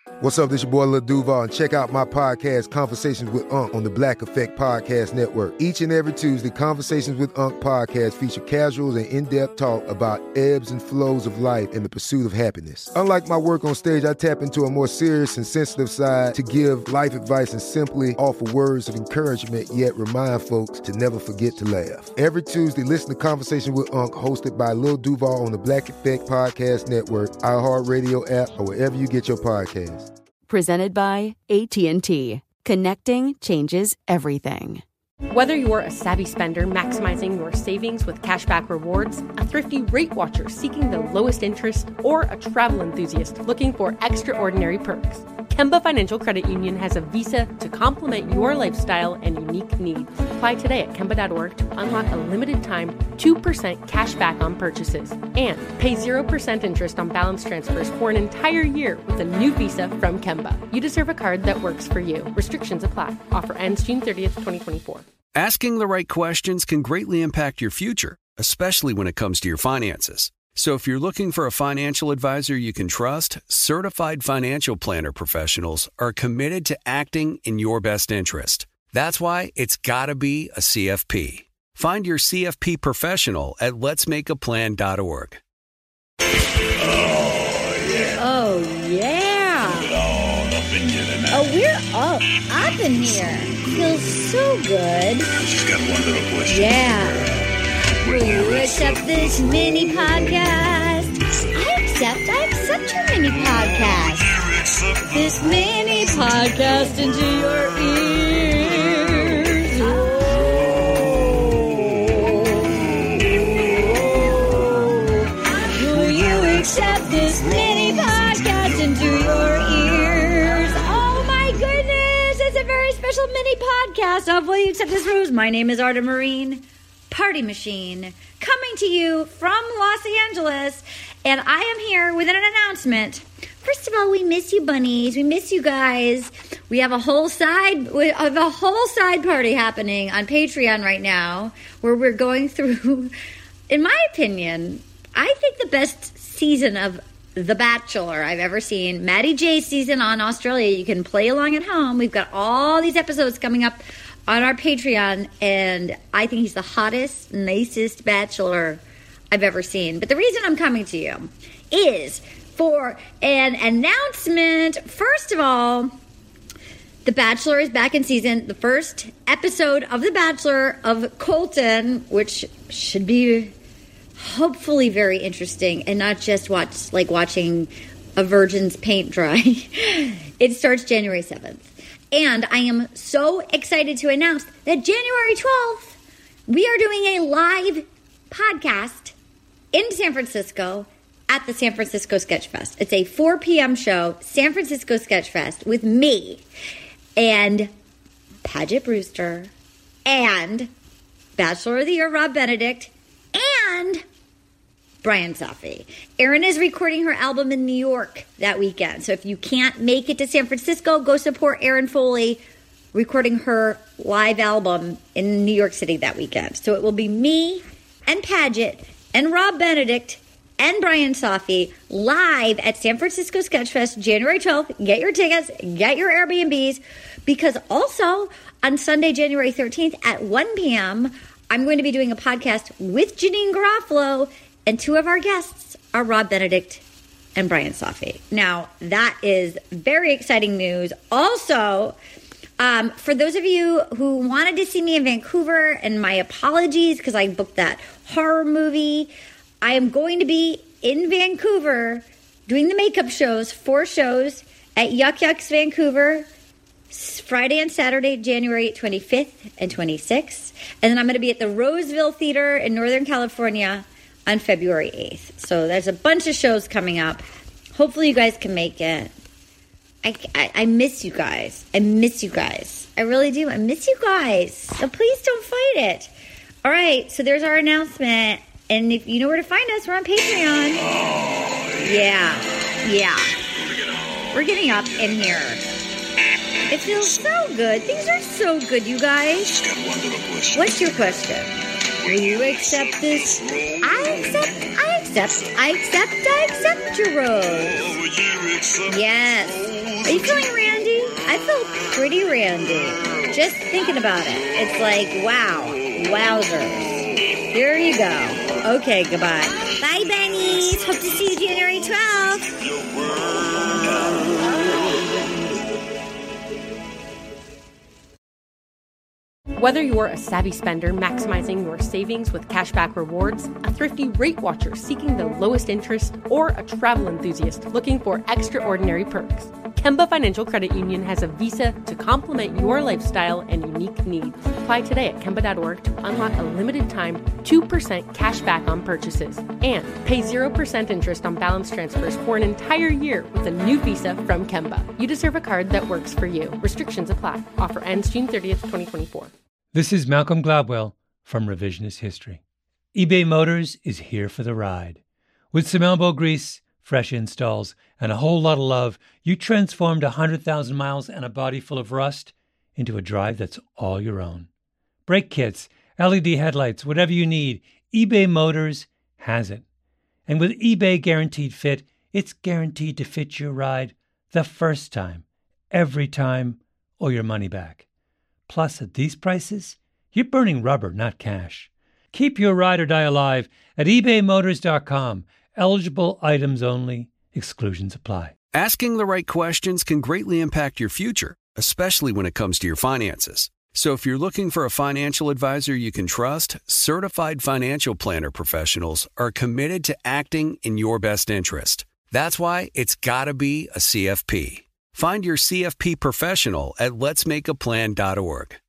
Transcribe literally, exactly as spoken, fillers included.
What's up, this your boy Lil Duval, and check out my podcast, Conversations with Unc, on the Black Effect Podcast Network. Each and every Tuesday, Conversations with Unc podcast feature casuals and in-depth talk about ebbs and flows of life and the pursuit of happiness. Unlike my work on stage, I tap into a more serious and sensitive side to give life advice and simply offer words of encouragement, yet remind folks to never forget to laugh. Every Tuesday, listen to Conversations with Unc, hosted by Lil Duval on the Black Effect Podcast Network, iHeartRadio app, or wherever you get your podcasts. Presented by A T and T. Connecting changes everything. Whether you're a savvy spender maximizing your savings with cashback rewards, a thrifty rate watcher seeking the lowest interest, or a travel enthusiast looking for extraordinary perks, Kemba Financial Credit Union has a visa to complement your lifestyle and unique needs. Apply today at Kemba dot org to unlock a limited time two percent cash back on purchases and pay zero percent interest on balance transfers for an entire year with a new visa from Kemba. You deserve a card that works for you. Restrictions apply. Offer ends June thirtieth, twenty twenty-four. Asking the right questions can greatly impact your future, especially when it comes to your finances. So if you're looking for a financial advisor you can trust, certified financial planner professionals are committed to acting in your best interest. That's why it's got to be a C F P. Find your C F P professional at lets make a plan dot org. Oh, yeah. Oh, yeah. Get on up in here tonight. Oh, we're up, up in here. Feels so good. I just got one little question. Yeah. Will you accept this mini podcast? I accept, I accept your mini podcast. This mini podcast into your ears. Oh. Will you accept this mini podcast into your ears? Oh my goodness, it's a very special mini podcast of Will You Accept This Rose? My name is Arda Marine. Party Machine, coming to you from Los Angeles, and I am here with an announcement. First of all, we miss you, bunnies. We miss you guys. We have a whole side, we have a whole side party happening on Patreon right now, where we're going through, in my opinion, I think the best season of The Bachelor I've ever seen. Maddie J season on Australia. You can play along at home. We've got all these episodes coming up on our Patreon, and I think he's the hottest, nicest bachelor I've ever seen. But the reason I'm coming to you is for an announcement. First of all, The Bachelor is back in season. The first episode of The Bachelor of Colton, which should be hopefully very interesting and not just watch like watching a virgin's paint dry. It starts January seventh. And I am so excited to announce that January twelfth, we are doing a live podcast in San Francisco at the San Francisco Sketch Fest. It's a four p.m. show, San Francisco Sketch Fest, with me and Paget Brewster and Bachelor of the Year Rob Benedict and Brian Safi. Erin is recording her album in New York that weekend. So if you can't make it to San Francisco, go support Erin Foley recording her live album in New York City that weekend. So it will be me and Paget and Rob Benedict and Brian Safi live at San Francisco Sketchfest January twelfth. Get your tickets, get your Airbnbs, because also on Sunday, January thirteenth at one p.m., I'm going to be doing a podcast with Janine Garofalo, and two of our guests are Rob Benedict and Brian Safi. Now, that is very exciting news. Also, um, for those of you who wanted to see me in Vancouver, and my apologies because I booked that horror movie, I am going to be in Vancouver doing the makeup shows, four shows at Yuck Yucks Vancouver, Friday and Saturday, January twenty-fifth and twenty-sixth. And then I'm going to be at the Roseville Theater in Northern California on February eighth. So there's a bunch of shows coming up. Hopefully you guys can make it. I, I, I miss you guys. I miss you guys. I really do. I miss you guys. So please don't fight it. All right. So there's our announcement. And if you know where to find us, we're on Patreon. Oh, yeah. Yeah. We're getting up in here. It feels so good. Things are so good, you guys. Just got one little question. What's your question? Will you accept this? I accept, I accept, I accept, I accept your rose. Yes. you feeling randy? I feel pretty randy. Just thinking about it. It's like, wow. Wowzers. Here you go. Okay, goodbye. Bye, Bennies. Hope to see you January twelfth. Whether you're a savvy spender maximizing your savings with cashback rewards, a thrifty rate watcher seeking the lowest interest, or a travel enthusiast looking for extraordinary perks, Kemba Financial Credit Union has a visa to complement your lifestyle and unique needs. Apply today at Kemba dot org to unlock a limited time two percent cash back on purchases and pay zero percent interest on balance transfers for an entire year with a new visa from Kemba. You deserve a card that works for you. Restrictions apply. Offer ends June thirtieth, twenty twenty-four. This is Malcolm Gladwell from Revisionist History. eBay Motors is here for the ride. With some elbow grease, fresh installs, and a whole lot of love, you transformed one hundred thousand miles and a body full of rust into a drive that's all your own. Brake kits, L E D headlights, whatever you need, eBay Motors has it. And with eBay Guaranteed Fit, it's guaranteed to fit your ride the first time, every time, or your money back. Plus, at these prices, you're burning rubber, not cash. Keep your ride or die alive at ebay motors dot com. Eligible items only. Exclusions apply. Asking the right questions can greatly impact your future, especially when it comes to your finances. So if you're looking for a financial advisor you can trust, certified financial planner professionals are committed to acting in your best interest. That's why it's got to be a C F P. Find your C F P professional at lets make a plan dot org.